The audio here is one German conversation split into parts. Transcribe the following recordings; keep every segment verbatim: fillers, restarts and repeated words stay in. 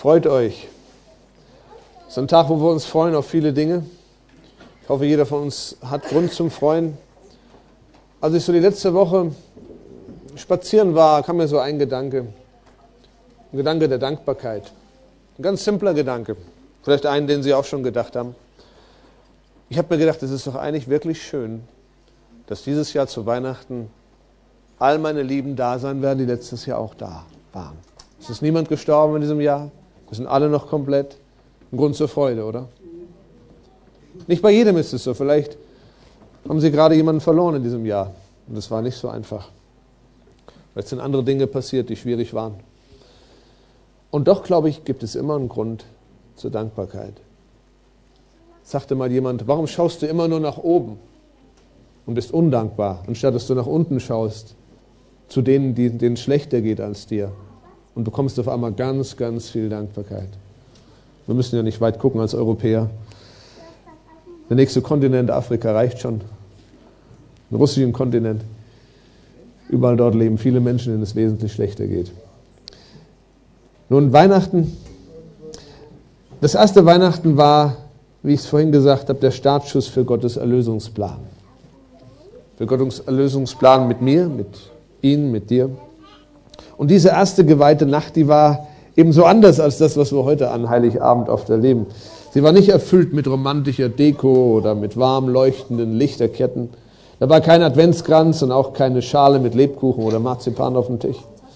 Freut euch. Es ist ein Tag, wo wir uns freuen auf viele Dinge. Ich hoffe, jeder von uns hat Grund zum Freuen. Als ich so die letzte Woche spazieren war, kam mir so ein Gedanke. Ein Gedanke der Dankbarkeit. Ein ganz simpler Gedanke. Vielleicht einen, den Sie auch schon gedacht haben. Ich habe mir gedacht, es ist doch eigentlich wirklich schön, dass dieses Jahr zu Weihnachten all meine Lieben da sein werden, die letztes Jahr auch da waren. Es ist niemand gestorben in diesem Jahr. Wir sind alle noch komplett. Ein Grund zur Freude, oder? Nicht bei jedem ist es so. Vielleicht haben Sie gerade jemanden verloren in diesem Jahr. Und das war nicht so einfach. Vielleicht sind andere Dinge passiert, die schwierig waren. Und doch, glaube ich, gibt es immer einen Grund zur Dankbarkeit. Sagte mal jemand, warum schaust du immer nur nach oben und bist undankbar, anstatt dass du nach unten schaust, zu denen, die, denen es schlechter geht als dir. Und du bekommst auf einmal ganz, ganz viel Dankbarkeit. Wir müssen ja nicht weit gucken als Europäer. Der nächste Kontinent, Afrika, reicht schon. Den russischen Kontinent. Überall dort leben viele Menschen, denen es wesentlich schlechter geht. Nun, Weihnachten. Das erste Weihnachten war, wie ich es vorhin gesagt habe, der Startschuss für Gottes Erlösungsplan. Für Gottes Erlösungsplan mit mir, mit Ihnen, mit dir. Und diese erste geweihte Nacht, die war eben so anders als das, was wir heute an Heiligabend oft erleben. Sie war nicht erfüllt mit romantischer Deko oder mit warm leuchtenden Lichterketten. Da war kein Adventskranz und auch keine Schale mit Lebkuchen oder Marzipan auf dem Tisch.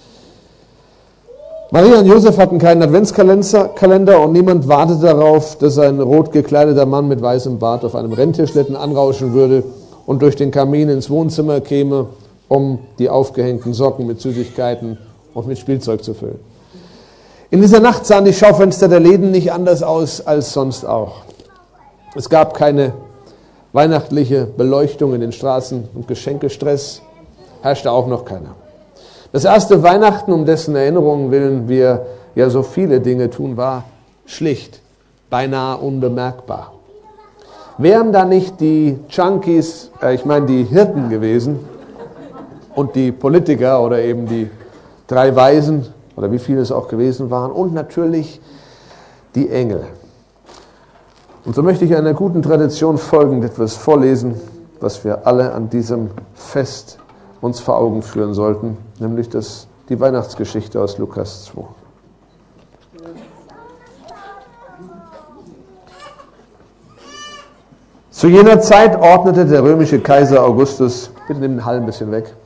Maria und Josef hatten keinen Adventskalender und niemand wartete darauf, dass ein rot gekleideter Mann mit weißem Bart auf einem Rentierschlitten anrauschen würde und durch den Kamin ins Wohnzimmer käme, um die aufgehängten Socken mit Süßigkeiten und mit Spielzeug zu füllen. In dieser Nacht sahen die Schaufenster der Läden nicht anders aus als sonst auch. Es gab keine weihnachtliche Beleuchtung in den Straßen und Geschenkestress herrschte auch noch keiner. Das erste Weihnachten, um dessen Erinnerungen willen wir ja so viele Dinge tun, war schlicht, beinahe unbemerkbar. Wären da nicht die Junkies, äh, ich meine die Hirten gewesen und die Politiker oder eben die drei Weisen oder wie viele es auch gewesen waren und natürlich die Engel. Und so möchte ich einer guten Tradition folgend etwas vorlesen, was wir alle an diesem Fest uns vor Augen führen sollten, nämlich das, die Weihnachtsgeschichte aus Lukas zwei. Zu jener Zeit ordnete der römische Kaiser Augustus, bitte nimm den Hall ein bisschen weg,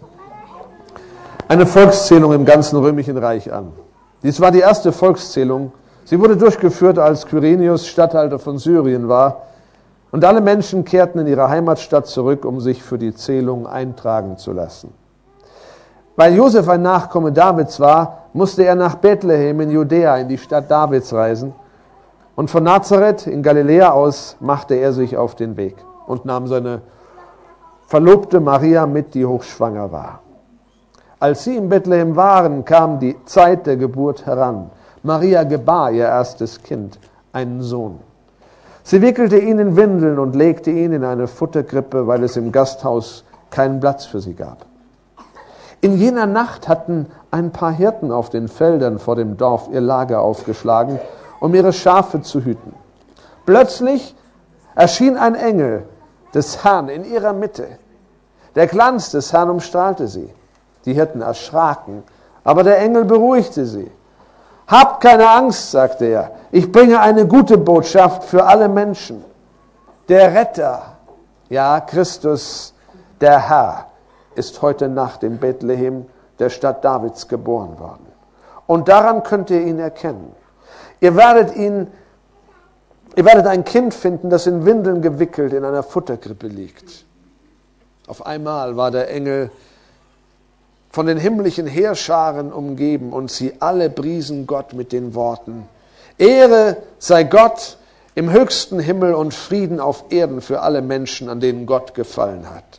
eine Volkszählung im ganzen römischen Reich an. Dies war die erste Volkszählung. Sie wurde durchgeführt, als Quirinius Statthalter von Syrien war, und alle Menschen kehrten in ihre Heimatstadt zurück, um sich für die Zählung eintragen zu lassen. Weil Josef ein Nachkomme Davids war, musste er nach Bethlehem in Judäa, in die Stadt Davids reisen. Und von Nazareth in Galiläa aus machte er sich auf den Weg und nahm seine Verlobte Maria mit, die hochschwanger war. Als sie in Bethlehem waren, kam die Zeit der Geburt heran. Maria gebar ihr erstes Kind, einen Sohn. Sie wickelte ihn in Windeln und legte ihn in eine Futterkrippe, weil es im Gasthaus keinen Platz für sie gab. In jener Nacht hatten ein paar Hirten auf den Feldern vor dem Dorf ihr Lager aufgeschlagen, um ihre Schafe zu hüten. Plötzlich erschien ein Engel des Herrn in ihrer Mitte. Der Glanz des Herrn umstrahlte sie. Die Hirten erschraken, aber der Engel beruhigte sie. Habt keine Angst, sagte er, ich bringe eine gute Botschaft für alle Menschen. Der Retter, ja Christus, der Herr, ist heute Nacht in Bethlehem, der Stadt Davids, geboren worden. Und daran könnt ihr ihn erkennen. Ihr werdet ihn, ihr werdet ein Kind finden, das in Windeln gewickelt in einer Futterkrippe liegt. Auf einmal war der Engel von den himmlischen Heerscharen umgeben und sie alle priesen Gott mit den Worten: Ehre sei Gott im höchsten Himmel und Frieden auf Erden für alle Menschen, an denen Gott gefallen hat.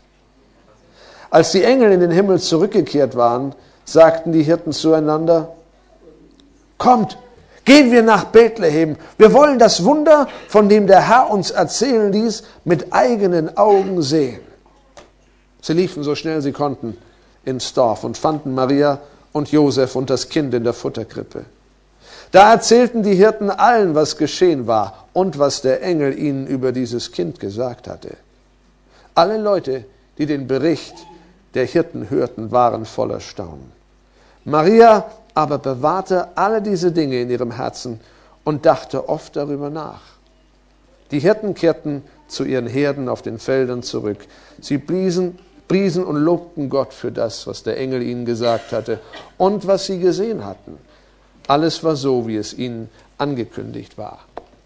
Als die Engel in den Himmel zurückgekehrt waren, sagten die Hirten zueinander: Kommt, gehen wir nach Bethlehem. Wir wollen das Wunder, von dem der Herr uns erzählen ließ, mit eigenen Augen sehen. Sie liefen so schnell sie konnten ins Dorf und fanden Maria und Josef und das Kind in der Futterkrippe. Da erzählten die Hirten allen, was geschehen war und was der Engel ihnen über dieses Kind gesagt hatte. Alle Leute, die den Bericht der Hirten hörten, waren voller Staunen. Maria aber bewahrte alle diese Dinge in ihrem Herzen und dachte oft darüber nach. Die Hirten kehrten zu ihren Herden auf den Feldern zurück. Sie priesen, priesen und lobten Gott für das, was der Engel ihnen gesagt hatte und was sie gesehen hatten. Alles war so, wie es ihnen angekündigt war.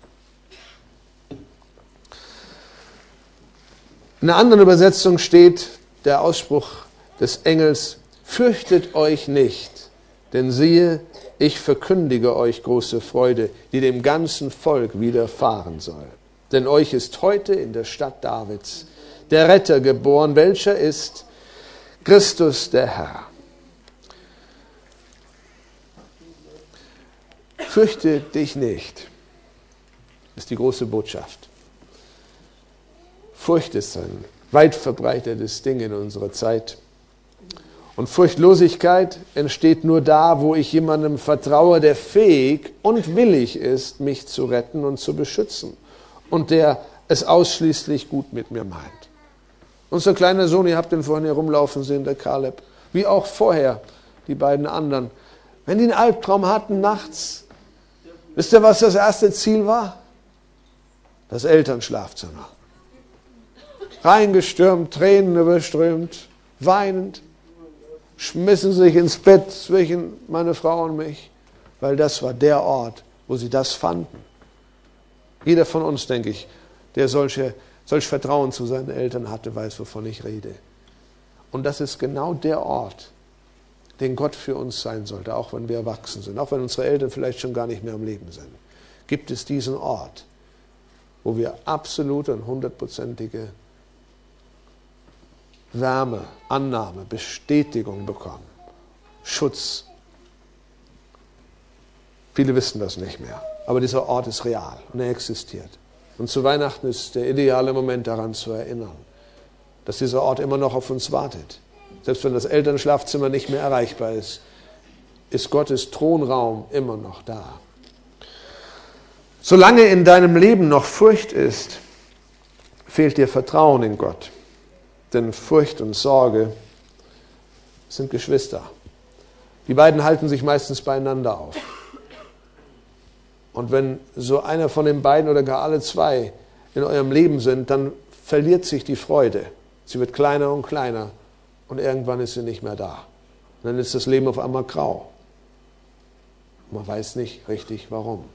In einer anderen Übersetzung steht der Ausspruch des Engels: Fürchtet euch nicht, denn siehe, ich verkündige euch große Freude, die dem ganzen Volk widerfahren soll. Denn euch ist heute in der Stadt Davids der Retter geboren, welcher ist Christus der Herr. Fürchte dich nicht, ist die große Botschaft. Furcht ist ein weit verbreitetes Ding in unserer Zeit. Und Furchtlosigkeit entsteht nur da, wo ich jemandem vertraue, der fähig und willig ist, mich zu retten und zu beschützen. Und der es ausschließlich gut mit mir meint. Unser kleiner Sohn, ihr habt ihn vorhin hier rumlaufen sehen, der Kaleb, wie auch vorher die beiden anderen. Wenn die einen Albtraum hatten nachts, wisst ihr, was das erste Ziel war? Das Elternschlafzimmer. Reingestürmt, Tränen überströmt, weinend, schmissen sich ins Bett zwischen meine Frau und mich, weil das war der Ort, wo sie das fanden. Jeder von uns, denke ich, der solche, solch Vertrauen zu seinen Eltern hatte, weiß, wovon ich rede. Und das ist genau der Ort, den Gott für uns sein sollte, auch wenn wir erwachsen sind, auch wenn unsere Eltern vielleicht schon gar nicht mehr am Leben sind. Gibt es diesen Ort, wo wir absolute und hundertprozentige Wärme, Annahme, Bestätigung bekommen, Schutz. Viele wissen das nicht mehr, aber dieser Ort ist real und er existiert. Und zu Weihnachten ist der ideale Moment, daran zu erinnern, dass dieser Ort immer noch auf uns wartet. Selbst wenn das Elternschlafzimmer nicht mehr erreichbar ist, ist Gottes Thronraum immer noch da. Solange in deinem Leben noch Furcht ist, fehlt dir Vertrauen in Gott. Denn Furcht und Sorge sind Geschwister. Die beiden halten sich meistens beieinander auf. Und wenn so einer von den beiden oder gar alle zwei in eurem Leben sind, dann verliert sich die Freude. Sie wird kleiner und kleiner und irgendwann ist sie nicht mehr da. Und dann ist das Leben auf einmal grau. Man weiß nicht richtig warum.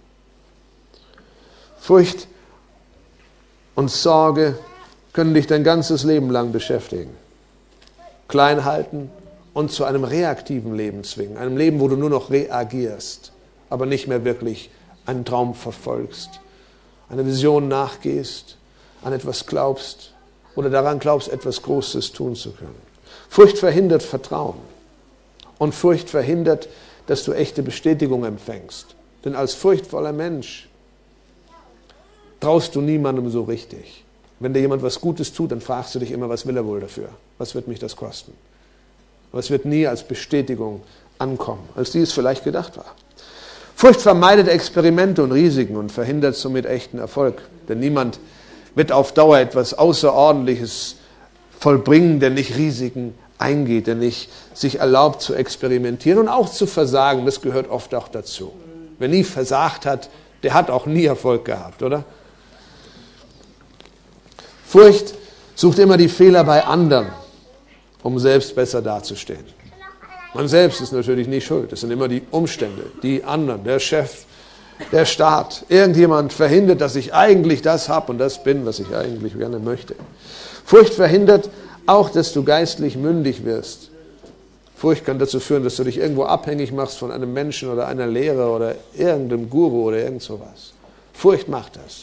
Furcht und Sorge können dich dein ganzes Leben lang beschäftigen. Klein halten und zu einem reaktiven Leben zwingen. Einem Leben, wo du nur noch reagierst, aber nicht mehr wirklich einen Traum verfolgst, einer Vision nachgehst, an etwas glaubst oder daran glaubst, etwas Großes tun zu können. Furcht verhindert Vertrauen und Furcht verhindert, dass du echte Bestätigung empfängst. Denn als furchtvoller Mensch traust du niemandem so richtig. Wenn dir jemand was Gutes tut, dann fragst du dich immer, was will er wohl dafür? Was wird mich das kosten? Aber es wird nie als Bestätigung ankommen, als dies vielleicht gedacht war. Furcht vermeidet Experimente und Risiken und verhindert somit echten Erfolg. Denn niemand wird auf Dauer etwas Außerordentliches vollbringen, der nicht Risiken eingeht, der nicht sich erlaubt zu experimentieren und auch zu versagen. Das gehört oft auch dazu. Wer nie versagt hat, der hat auch nie Erfolg gehabt, oder? Furcht sucht immer die Fehler bei anderen, um selbst besser dazustehen. Man selbst ist natürlich nicht schuld. Es sind immer die Umstände, die anderen, der Chef, der Staat. Irgendjemand verhindert, dass ich eigentlich das habe und das bin, was ich eigentlich gerne möchte. Furcht verhindert auch, dass du geistlich mündig wirst. Furcht kann dazu führen, dass du dich irgendwo abhängig machst von einem Menschen oder einer Lehre oder irgendeinem Guru oder irgend sowas. Furcht macht das.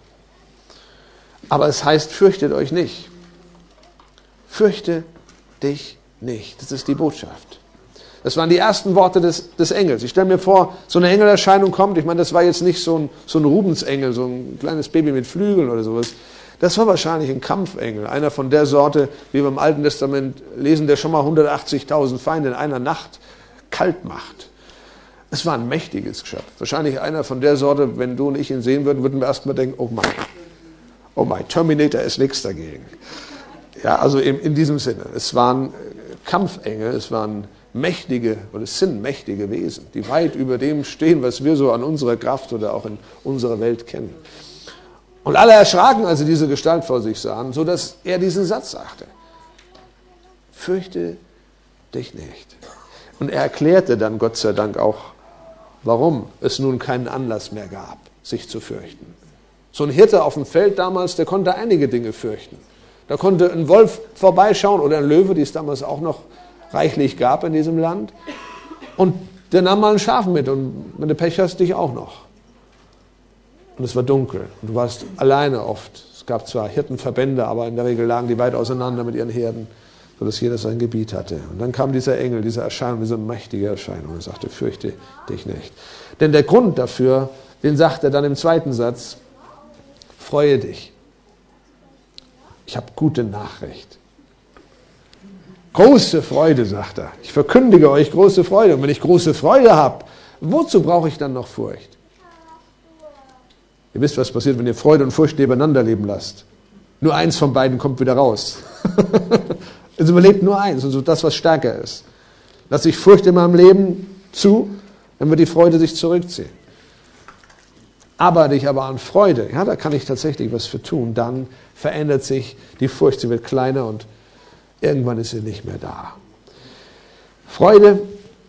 Aber es heißt, fürchtet euch nicht. Fürchte dich nicht. Das ist die Botschaft. Das waren die ersten Worte des, des Engels. Ich stelle mir vor, so eine Engelerscheinung kommt. Ich meine, das war jetzt nicht so ein, so ein Rubensengel, so ein kleines Baby mit Flügeln oder sowas. Das war wahrscheinlich ein Kampfengel. Einer von der Sorte, wie wir im Alten Testament lesen, der schon mal hundertachtzigtausend Feinde in einer Nacht kalt macht. Es war ein mächtiges Geschöpf. Wahrscheinlich einer von der Sorte, wenn du und ich ihn sehen würden, würden wir erstmal denken, oh mein, oh mein, Terminator ist nichts dagegen. Ja, also in, in diesem Sinne. Es waren Kampfengel, es waren mächtige, oder es sind mächtige Wesen, die weit über dem stehen, was wir so an unserer Kraft oder auch in unserer Welt kennen. Und alle erschraken, als sie diese Gestalt vor sich sahen, so dass er diesen Satz sagte: Fürchte dich nicht. Und er erklärte dann, Gott sei Dank, auch, warum es nun keinen Anlass mehr gab, sich zu fürchten. So ein Hirte auf dem Feld damals, der konnte einige Dinge fürchten. Da konnte ein Wolf vorbeischauen oder ein Löwe, die es damals auch noch reichlich gab in diesem Land. Und der nahm mal ein Schaf mit und wenn du Pech hast, dich auch noch. Und es war dunkel und du warst alleine oft. Es gab zwar Hirtenverbände, aber in der Regel lagen die weit auseinander mit ihren Herden, sodass jeder sein Gebiet hatte. Und dann kam dieser Engel, diese Erscheinung, diese mächtige Erscheinung und sagte: Fürchte dich nicht. Denn der Grund dafür, den sagt er dann im zweiten Satz: Freue dich. Ich habe gute Nachricht. Große Freude, sagt er. Ich verkündige euch große Freude. Und wenn ich große Freude habe, wozu brauche ich dann noch Furcht? Ihr wisst, was passiert, wenn ihr Freude und Furcht nebeneinander leben lasst. Nur eins von beiden kommt wieder raus. Es überlebt nur eins, also das, was stärker ist. Lasse ich Furcht in meinem Leben zu, dann wird die Freude sich zurückziehen. Arbeite ich aber an Freude, ja, da kann ich tatsächlich was für tun, dann verändert sich die Furcht, sie wird kleiner und irgendwann ist sie nicht mehr da. Freude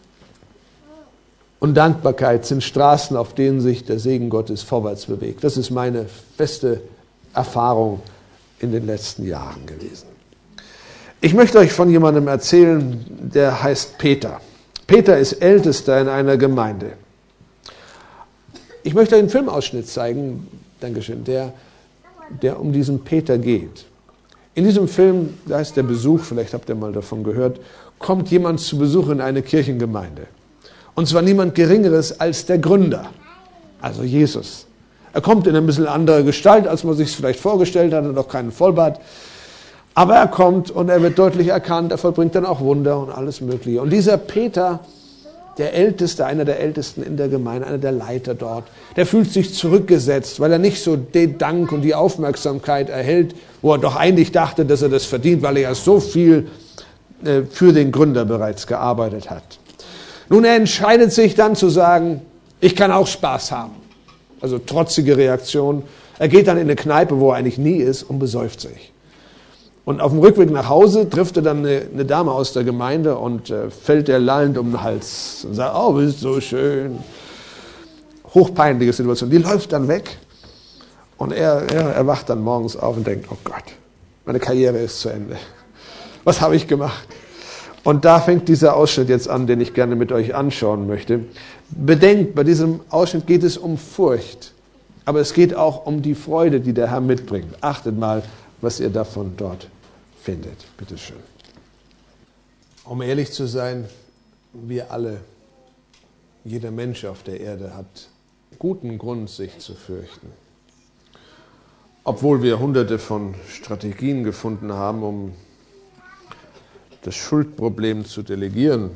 und Dankbarkeit sind Straßen, auf denen sich der Segen Gottes vorwärts bewegt. Das ist meine feste Erfahrung in den letzten Jahren gewesen. Ich möchte euch von jemandem erzählen, der heißt Peter. Peter ist Ältester in einer Gemeinde. Ich möchte euch einen Filmausschnitt zeigen, Dankeschön, der, der um diesen Peter geht. In diesem Film, da heißt der Besuch, vielleicht habt ihr mal davon gehört, kommt jemand zu Besuch in eine Kirchengemeinde. Und zwar niemand Geringeres als der Gründer, also Jesus. Er kommt in ein bisschen anderer Gestalt, als man sich es vielleicht vorgestellt hat, und auch keinen Vollbart. Aber er kommt und er wird deutlich erkannt, er vollbringt dann auch Wunder und alles Mögliche. Und dieser Peter, der Älteste, einer der Ältesten in der Gemeinde, einer der Leiter dort, der fühlt sich zurückgesetzt, weil er nicht so den Dank und die Aufmerksamkeit erhält, wo er doch eigentlich dachte, dass er das verdient, weil er ja so viel äh, für den Gründer bereits gearbeitet hat. Nun, er entscheidet sich dann zu sagen, ich kann auch Spaß haben. Also trotzige Reaktion. Er geht dann in eine Kneipe, wo er eigentlich nie ist, und besäuft sich. Und auf dem Rückweg nach Hause trifft er dann eine, eine Dame aus der Gemeinde und äh, fällt ihr lallend um den Hals und sagt: Oh, bist so schön. Hochpeinliche Situation. Die läuft dann weg und er, er, er wacht dann morgens auf und denkt: Oh Gott, meine Karriere ist zu Ende. Was habe ich gemacht? Und da fängt dieser Ausschnitt jetzt an, den ich gerne mit euch anschauen möchte. Bedenkt, bei diesem Ausschnitt geht es um Furcht, aber es geht auch um die Freude, die der Herr mitbringt. Achtet mal, was ihr davon dort findet. Bitte schön. Um ehrlich zu sein, wir alle, jeder Mensch auf der Erde hat guten Grund, sich zu fürchten. Obwohl wir hunderte von Strategien gefunden haben, um das Schuldproblem zu delegieren.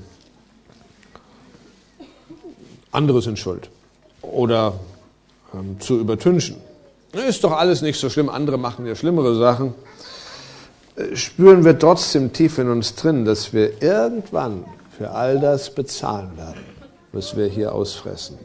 Andere sind schuld. Oder ähm, zu übertünchen. Ist doch alles nicht so schlimm, andere machen ja schlimmere Sachen. Spüren wir trotzdem tief in uns drin, dass wir irgendwann für all das bezahlen werden, was wir hier ausfressen.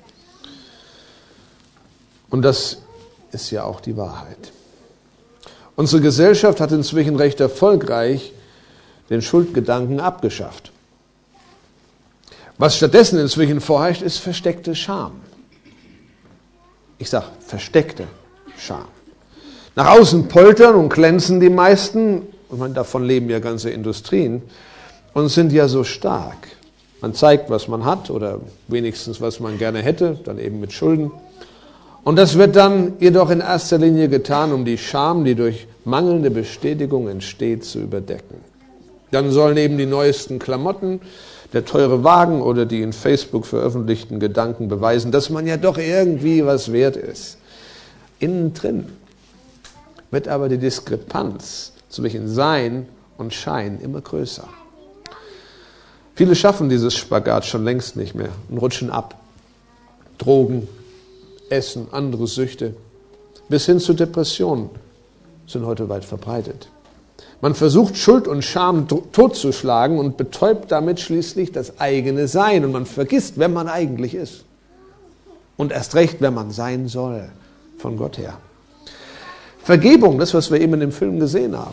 Und das ist ja auch die Wahrheit. Unsere Gesellschaft hat inzwischen recht erfolgreich den Schuldgedanken abgeschafft. Was stattdessen inzwischen vorherrscht, ist versteckte Scham. Ich sage versteckte Scham. Nach außen poltern und glänzen die meisten, und man, davon leben ja ganze Industrien, und sind ja so stark. Man zeigt, was man hat oder wenigstens, was man gerne hätte, dann eben mit Schulden. Und das wird dann jedoch in erster Linie getan, um die Scham, die durch mangelnde Bestätigung entsteht, zu überdecken. Dann sollen eben die neuesten Klamotten, der teure Wagen oder die in Facebook veröffentlichten Gedanken beweisen, dass man ja doch irgendwie was wert ist. Innen drin wird aber die Diskrepanz zwischen Sein und Schein immer größer. Viele schaffen dieses Spagat schon längst nicht mehr und rutschen ab. Drogen, Essen, andere Süchte, bis hin zu Depressionen sind heute weit verbreitet. Man versucht, Schuld und Scham totzuschlagen und betäubt damit schließlich das eigene Sein. Und man vergisst, wer man eigentlich ist. Und erst recht, wer man sein soll, von Gott her. Vergebung, das, was wir eben in dem Film gesehen haben,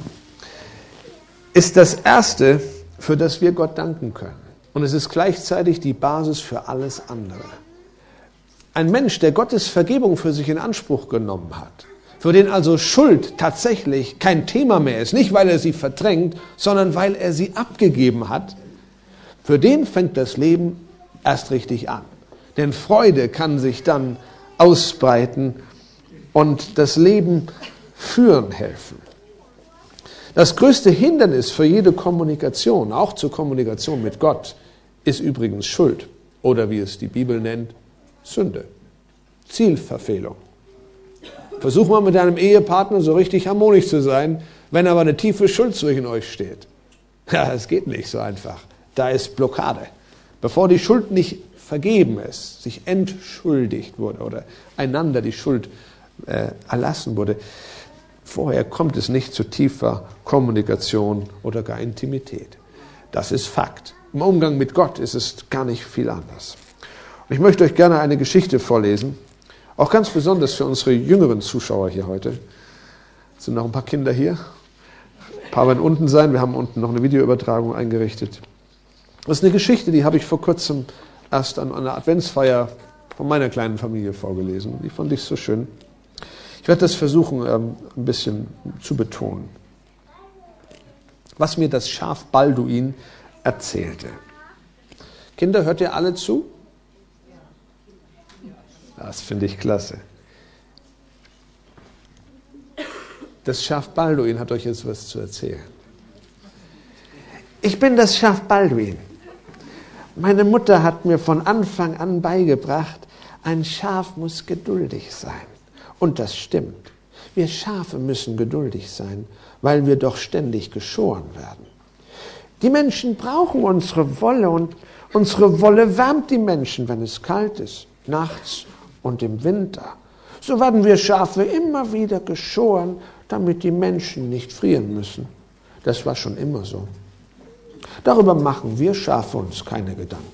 ist das Erste, für das wir Gott danken können. Und es ist gleichzeitig die Basis für alles andere. Ein Mensch, der Gottes Vergebung für sich in Anspruch genommen hat, für den also Schuld tatsächlich kein Thema mehr ist, nicht weil er sie verdrängt, sondern weil er sie abgegeben hat, für den fängt das Leben erst richtig an. Denn Freude kann sich dann ausbreiten und das Leben führen helfen. Das größte Hindernis für jede Kommunikation, auch zur Kommunikation mit Gott, ist übrigens Schuld oder wie es die Bibel nennt, Sünde, Zielverfehlung. Versuch mal mit deinem Ehepartner so richtig harmonisch zu sein, wenn aber eine tiefe Schuld zwischen euch steht. Ja, es geht nicht so einfach. Da ist Blockade. Bevor die Schuld nicht vergeben ist, sich entschuldigt wurde oder einander die Schuld äh, erlassen wurde, vorher kommt es nicht zu tiefer Kommunikation oder gar Intimität. Das ist Fakt. Im Umgang mit Gott ist es gar nicht viel anders. Und ich möchte euch gerne eine Geschichte vorlesen, auch ganz besonders für unsere jüngeren Zuschauer hier heute. Es sind noch ein paar Kinder hier. Ein paar werden unten sein. Wir haben unten noch eine Videoübertragung eingerichtet. Das ist eine Geschichte, die habe ich vor kurzem erst an einer Adventsfeier von meiner kleinen Familie vorgelesen. Die fand ich so schön. Ich werde das versuchen, ein bisschen zu betonen. Was mir das Schaf Balduin erzählte. Kinder, hört ihr alle zu? Das finde ich klasse. Das Schaf Balduin hat euch jetzt was zu erzählen. Ich bin das Schaf Balduin. Meine Mutter hat mir von Anfang an beigebracht, ein Schaf muss geduldig sein. Und das stimmt. Wir Schafe müssen geduldig sein, weil wir doch ständig geschoren werden. Die Menschen brauchen unsere Wolle und unsere Wolle wärmt die Menschen, wenn es kalt ist, nachts und im Winter. So werden wir Schafe immer wieder geschoren, damit die Menschen nicht frieren müssen. Das war schon immer so. Darüber machen wir Schafe uns keine Gedanken.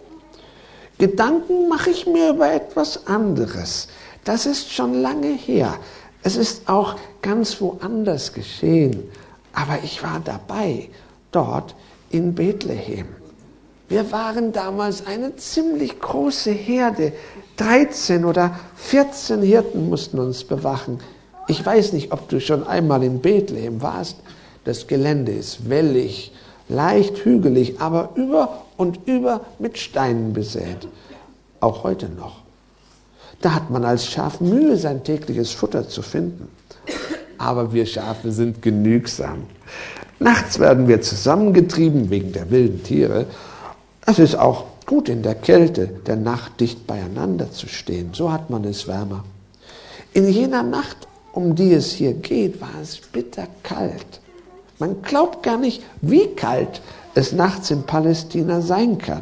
Gedanken mache ich mir über etwas anderes. Das ist schon lange her. Es ist auch ganz woanders geschehen. Aber ich war dabei, dort in Bethlehem. Wir waren damals eine ziemlich große Herde. dreizehn oder vierzehn Hirten mussten uns bewachen. Ich weiß nicht, ob du schon einmal in Bethlehem warst. Das Gelände ist wellig, leicht hügelig, aber über und über mit Steinen besät. Auch heute noch. Da hat man als Schaf Mühe, sein tägliches Futter zu finden. Aber wir Schafe sind genügsam. Nachts werden wir zusammengetrieben wegen der wilden Tiere. Es ist auch gut in der Kälte der Nacht dicht beieinander zu stehen. So hat man es wärmer. In jener Nacht, um die es hier geht, war es bitterkalt. Man glaubt gar nicht, wie kalt es nachts in Palästina sein kann.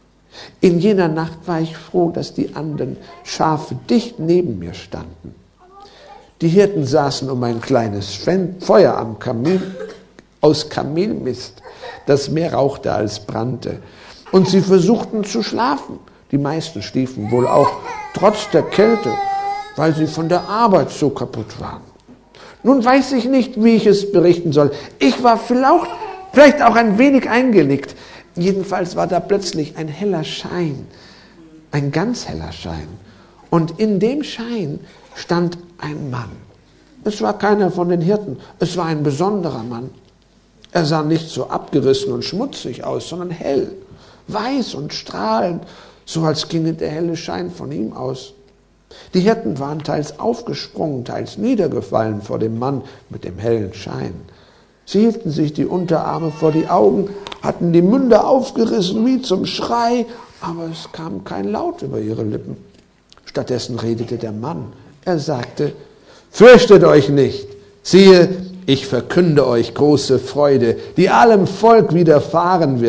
In jener Nacht war ich froh, dass die anderen Schafe dicht neben mir standen. Die Hirten saßen um ein kleines Feuer am Kamin, aus Kamelmist, das mehr rauchte als brannte. Und sie versuchten zu schlafen. Die meisten schliefen wohl auch trotz der Kälte, weil sie von der Arbeit so kaputt waren. Nun weiß ich nicht, wie ich es berichten soll. Ich war vielleicht, vielleicht auch ein wenig eingenickt. Jedenfalls war da plötzlich ein heller Schein, ein ganz heller Schein. Und in dem Schein stand ein Mann. Es war keiner von den Hirten, es war ein besonderer Mann. Er sah nicht so abgerissen und schmutzig aus, sondern hell, weiß und strahlend, so als ginge der helle Schein von ihm aus. Die Hirten waren teils aufgesprungen, teils niedergefallen vor dem Mann mit dem hellen Schein. Sie hielten sich die Unterarme vor die Augen, hatten die Münder aufgerissen wie zum Schrei, aber es kam kein Laut über ihre Lippen. Stattdessen redete der Mann. Er sagte: Fürchtet euch nicht, siehe, ich verkünde euch große Freude, die allem Volk widerfahren wird.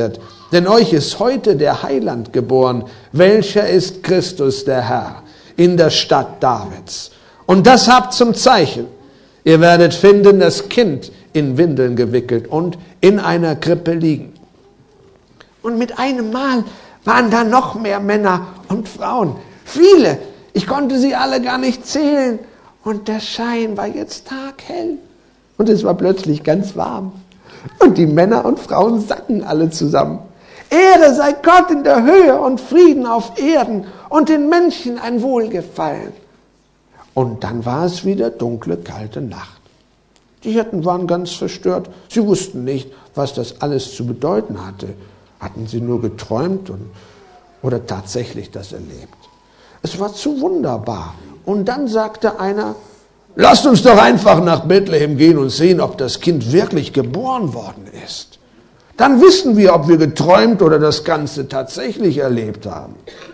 Denn euch ist heute der Heiland geboren, welcher ist Christus der Herr, in der Stadt Davids. Und das habt zum Zeichen. Ihr werdet finden, das Kind in Windeln gewickelt und in einer Krippe liegen. Und mit einem Mal waren da noch mehr Männer und Frauen. Viele. Ich konnte sie alle gar nicht zählen. Und der Schein war jetzt taghell. Und es war plötzlich ganz warm. Und die Männer und Frauen sangen alle zusammen. Ehre sei Gott in der Höhe und Frieden auf Erden und den Menschen ein Wohlgefallen. Und dann war es wieder dunkle, kalte Nacht. Die Hirten waren ganz verstört. Sie wussten nicht, was das alles zu bedeuten hatte. Hatten sie nur geträumt und, oder tatsächlich das erlebt? Es war zu wunderbar. Und dann sagte einer, lasst uns doch einfach nach Bethlehem gehen und sehen, ob das Kind wirklich geboren worden ist. Dann wissen wir, ob wir geträumt oder das Ganze tatsächlich erlebt haben.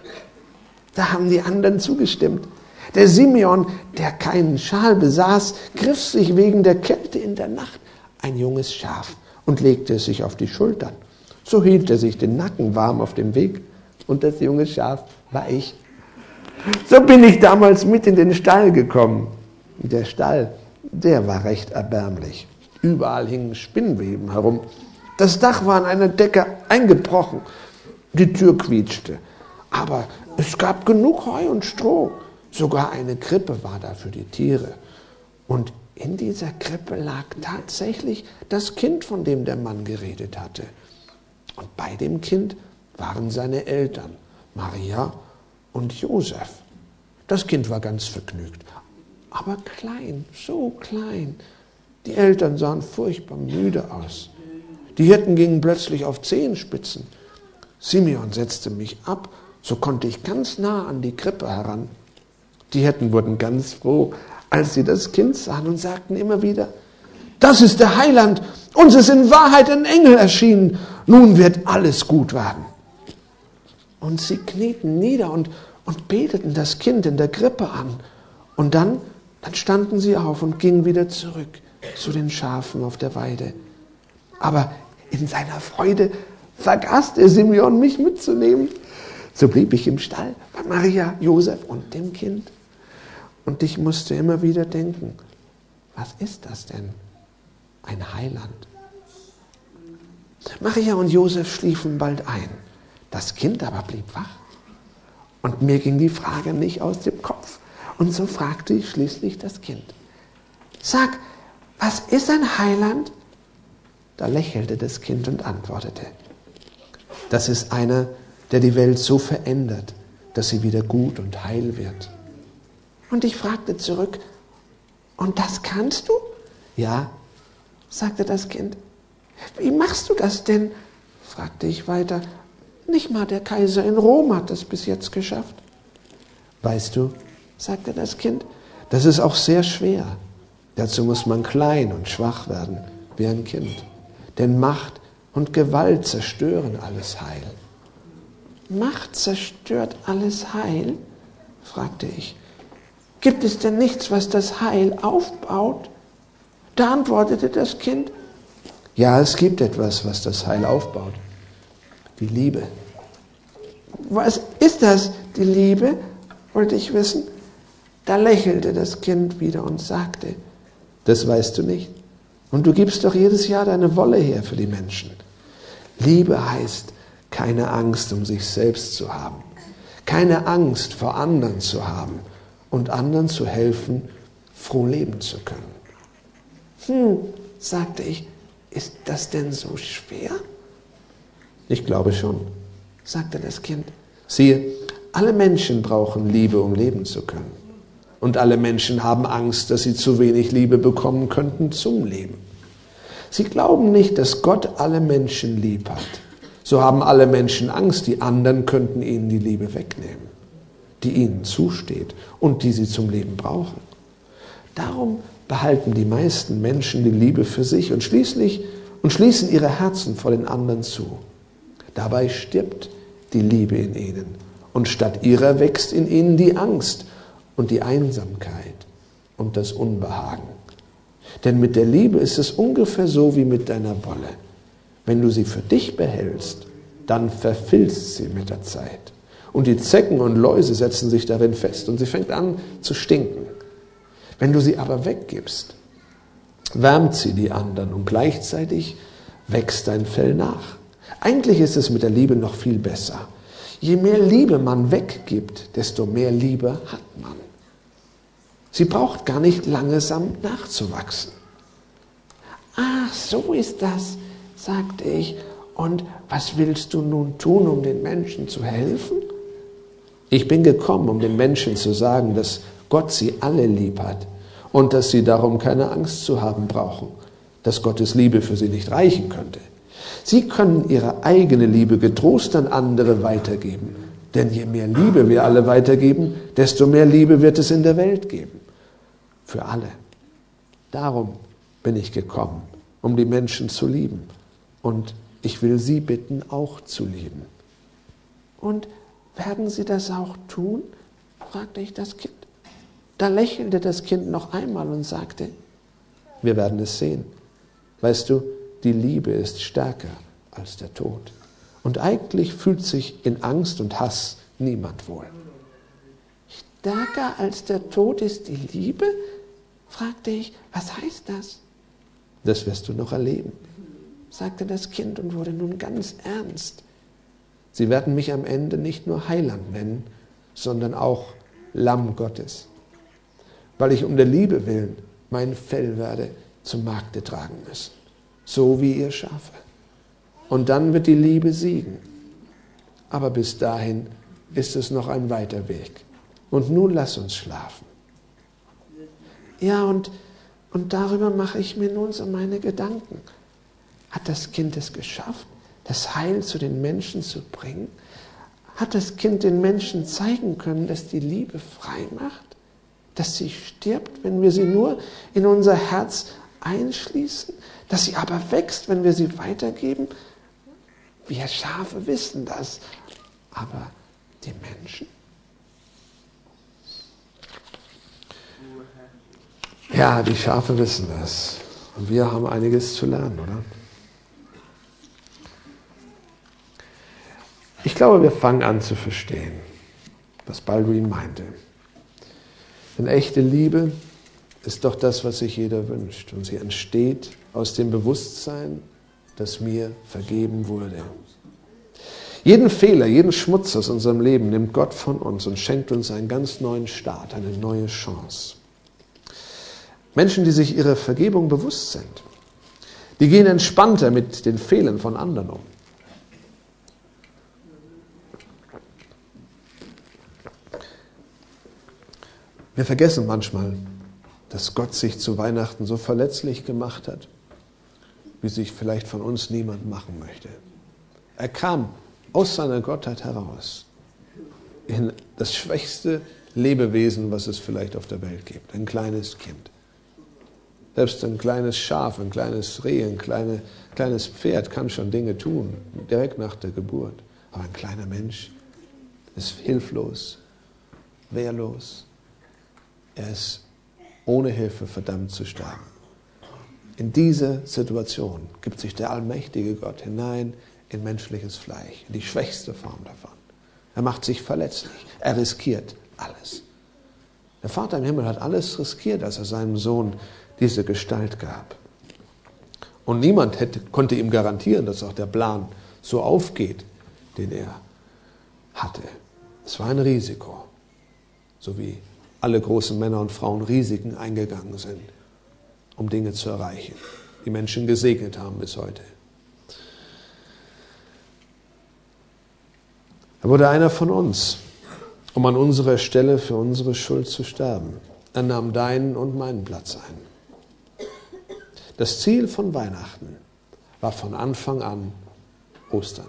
Da haben die anderen zugestimmt. Der Simeon, der keinen Schal besaß, griff sich wegen der Kälte in der Nacht ein junges Schaf und legte es sich auf die Schultern. So hielt er sich den Nacken warm auf dem Weg und das junge Schaf war ich. So bin ich damals mit in den Stall gekommen. Der Stall, der war recht erbärmlich. Überall hingen Spinnweben herum. Das Dach war an einer Decke eingebrochen. Die Tür quietschte. Aber es gab genug Heu und Stroh. Sogar eine Krippe war da für die Tiere. Und in dieser Krippe lag tatsächlich das Kind, von dem der Mann geredet hatte. Und bei dem Kind waren seine Eltern, Maria und Josef. Das Kind war ganz vergnügt, aber klein, so klein. Die Eltern sahen furchtbar müde aus. Die Hirten gingen plötzlich auf Zehenspitzen. Simeon setzte mich ab, so konnte ich ganz nah an die Krippe heran. Die Hirten wurden ganz froh, als sie das Kind sahen und sagten immer wieder, das ist der Heiland, uns ist in Wahrheit ein Engel erschienen, nun wird alles gut werden. Und sie knieten nieder und, und beteten das Kind in der Krippe an. Und dann, dann standen sie auf und gingen wieder zurück zu den Schafen auf der Weide. Aber in seiner Freude vergaß der Simeon, mich mitzunehmen. So blieb ich im Stall bei Maria, Josef und dem Kind. Und ich musste immer wieder denken, was ist das denn? Ein Heiland. Maria und Josef schliefen bald ein. Das Kind aber blieb wach. Und mir ging die Frage nicht aus dem Kopf. Und so fragte ich schließlich das Kind. Sag, was ist ein Heiland? Da lächelte das Kind und antwortete. Das ist einer, der die Welt so verändert, dass sie wieder gut und heil wird. Und ich fragte zurück, und das kannst du? Ja, sagte das Kind. Wie machst du das denn? Fragte ich weiter. Nicht mal der Kaiser in Rom hat das bis jetzt geschafft. Weißt du, sagte das Kind, das ist auch sehr schwer. Dazu muss man klein und schwach werden, wie ein Kind. Denn Macht und Gewalt zerstören alles Heil. Macht zerstört alles Heil? Fragte ich. Gibt es denn nichts, was das Heil aufbaut? Da antwortete das Kind, ja, es gibt etwas, was das Heil aufbaut. Die Liebe. Was ist das, die Liebe? Wollte ich wissen. Da lächelte das Kind wieder und sagte, das weißt du nicht. Und du gibst doch jedes Jahr deine Wolle her für die Menschen. Liebe heißt, keine Angst um sich selbst zu haben. Keine Angst vor anderen zu haben und anderen zu helfen, froh leben zu können. Hm, sagte ich, ist das denn so schwer? Ich glaube schon, sagte das Kind. Siehe, alle Menschen brauchen Liebe, um leben zu können. Und alle Menschen haben Angst, dass sie zu wenig Liebe bekommen könnten zum Leben. Sie glauben nicht, dass Gott alle Menschen lieb hat. So haben alle Menschen Angst, die anderen könnten ihnen die Liebe wegnehmen, die ihnen zusteht und die sie zum Leben brauchen. Darum behalten die meisten Menschen die Liebe für sich und schließlich und schließen ihre Herzen vor den anderen zu. Dabei stirbt die Liebe in ihnen und statt ihrer wächst in ihnen die Angst und die Einsamkeit und das Unbehagen. Denn mit der Liebe ist es ungefähr so wie mit deiner Wolle. Wenn du sie für dich behältst, dann verfilzt sie mit der Zeit. Und die Zecken und Läuse setzen sich darin fest und sie fängt an zu stinken. Wenn du sie aber weggibst, wärmt sie die anderen und gleichzeitig wächst dein Fell nach. Eigentlich ist es mit der Liebe noch viel besser. Je mehr Liebe man weggibt, desto mehr Liebe hat man. Sie braucht gar nicht langsam nachzuwachsen. Ach, so ist das, sagte ich. Und was willst du nun tun, um den Menschen zu helfen? Ich bin gekommen, um den Menschen zu sagen, dass Gott sie alle lieb hat und dass sie darum keine Angst zu haben brauchen, dass Gottes Liebe für sie nicht reichen könnte. Sie können ihre eigene Liebe getrost an andere weitergeben. Denn je mehr Liebe wir alle weitergeben, desto mehr Liebe wird es in der Welt geben. Für alle. Darum bin ich gekommen, um die Menschen zu lieben. Und ich will Sie bitten, auch zu lieben. Und werden Sie das auch tun? Fragte ich das Kind. Da lächelte das Kind noch einmal und sagte, wir werden es sehen. Weißt du, die Liebe ist stärker als der Tod. Und eigentlich fühlt sich in Angst und Hass niemand wohl. Stärker als der Tod ist die Liebe? Fragte ich, was heißt das? Das wirst du noch erleben, sagte das Kind und wurde nun ganz ernst. Sie werden mich am Ende nicht nur Heiland nennen, sondern auch Lamm Gottes, weil ich um der Liebe willen mein Fell werde zum Markte tragen müssen, so wie ihr Schafe. Und dann wird die Liebe siegen. Aber bis dahin ist es noch ein weiter Weg. Und nun lass uns schlafen. Ja, und, und darüber mache ich mir nun so meine Gedanken. Hat das Kind es geschafft, das Heil zu den Menschen zu bringen? Hat das Kind den Menschen zeigen können, dass die Liebe frei macht? Dass sie stirbt, wenn wir sie nur in unser Herz einschließen? Dass sie aber wächst, wenn wir sie weitergeben? Wir Schafe wissen das, aber die Menschen? Ja, die Schafe wissen das. Und wir haben einiges zu lernen, oder? Ich glaube, wir fangen an zu verstehen, was Baldwin meinte. Denn echte Liebe ist doch das, was sich jeder wünscht. Und sie entsteht aus dem Bewusstsein, dass mir vergeben wurde. Jeden Fehler, jeden Schmutz aus unserem Leben nimmt Gott von uns und schenkt uns einen ganz neuen Start, eine neue Chance. Menschen, die sich ihrer Vergebung bewusst sind, die gehen entspannter mit den Fehlern von anderen um. Wir vergessen manchmal, dass Gott sich zu Weihnachten so verletzlich gemacht hat, wie sich vielleicht von uns niemand machen möchte. Er kam aus seiner Gottheit heraus in das schwächste Lebewesen, was es vielleicht auf der Welt gibt, ein kleines Kind. Selbst ein kleines Schaf, ein kleines Reh, ein kleine, kleines Pferd kann schon Dinge tun, direkt nach der Geburt. Aber ein kleiner Mensch ist hilflos, wehrlos. Er ist ohne Hilfe verdammt zu sterben. In diese Situation gibt sich der allmächtige Gott hinein in menschliches Fleisch, in die schwächste Form davon. Er macht sich verletzlich, er riskiert alles. Der Vater im Himmel hat alles riskiert, als er seinem Sohn diese Gestalt gab. Und niemand hätte, konnte ihm garantieren, dass auch der Plan so aufgeht, den er hatte. Es war ein Risiko, so wie alle großen Männer und Frauen Risiken eingegangen sind, um Dinge zu erreichen, die Menschen gesegnet haben bis heute. Er wurde einer von uns, um an unserer Stelle für unsere Schuld zu sterben. Er nahm deinen und meinen Platz ein. Das Ziel von Weihnachten war von Anfang an Ostern.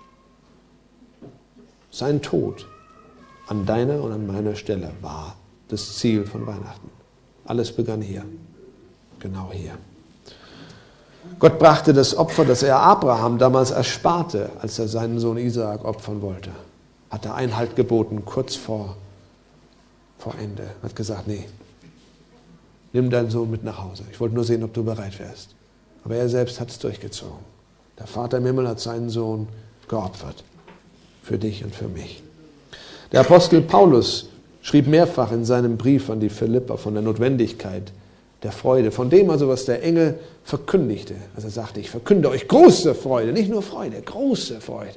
Sein Tod an deiner und an meiner Stelle war das Ziel von Weihnachten. Alles begann hier, genau hier. Gott brachte das Opfer, das er Abraham damals ersparte, als er seinen Sohn Isaak opfern wollte. Hat er Einhalt geboten, kurz vor, vor Ende. Hat gesagt, nee, nimm deinen Sohn mit nach Hause. Ich wollte nur sehen, ob du bereit wärst. Aber er selbst hat es durchgezogen. Der Vater im Himmel hat seinen Sohn geopfert. Für dich und für mich. Der Apostel Paulus schrieb mehrfach in seinem Brief an die Philipper von der Notwendigkeit der Freude, von dem also, was der Engel verkündigte. Also er sagte, ich verkünde euch große Freude, nicht nur Freude, große Freude.